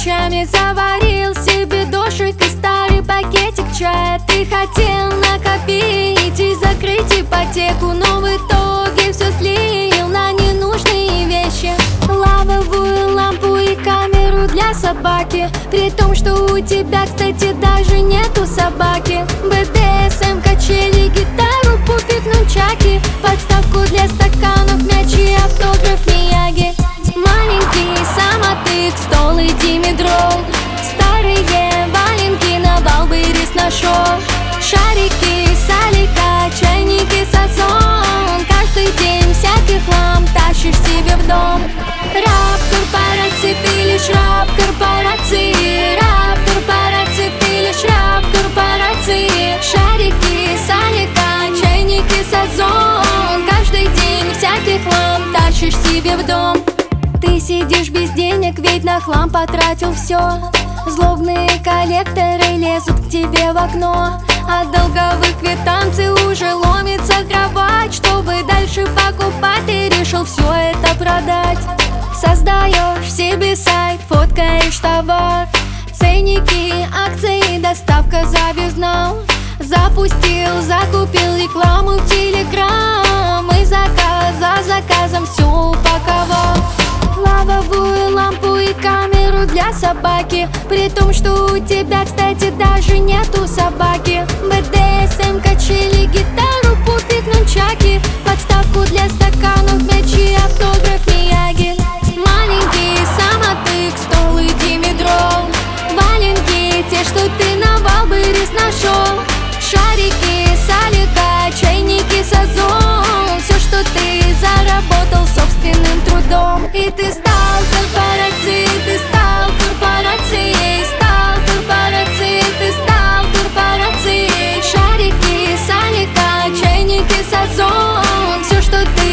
ночами заварил себе дошик и старый пакетик чая. Ты хотел накопить и закрыть ипотеку, но в итоге все слил на ненужные вещи. Лавовую лампу и камеру для собаки, при том, что у тебя, кстати, даже нету собаки. БДСМ, качели, гитару, пуфик, нунчаки, подставку для стаканов, мяч и автограф Мияги. Маленький самотык, стол и димедрол, старые валенки на Валберис нашел. Шарики, салика, чайники, сазон, каждый день всякий хлам тащишь себе в дом. Раб корпорации, ты лишь раб корпорации. Раб корпорации, ты лишь раб корпорации. Шарики, салика, чайники, сазон, каждый день всякий хлам тащишь себе в дом. Ты сидишь без денег, ведь на хлам потратил все. Злобные коллекторы лезут к тебе в окно. От долговых квитанций уже ломится кровать. Чтобы дальше покупать, ты решил все это продать. Создаешь себе сайт, фоткаешь товар, ценники, акции, доставка за безнал. Запустил, закупил рекламу в Телеграм и заказ за заказом все упаковал. Лавовую лампу и камеру для собаки, при том, что у тебя, кстати, даже нету собаки. БДСМ, качели, гитару, пуфик, нунчаки, подставку для стаканов, мяч и автограф Мияги. Маленький самотык, стол и димедрол, валенки, те, что ты на Валберис нашел. Шарики, салика, чайники, сазон, все, что ты заработал собственным трудом. И ты стал корпорацией, ты стал корпорацией, стал корпорацией, ты стал корпорацией. Шарики, салика, чайники, сазон, все, что ты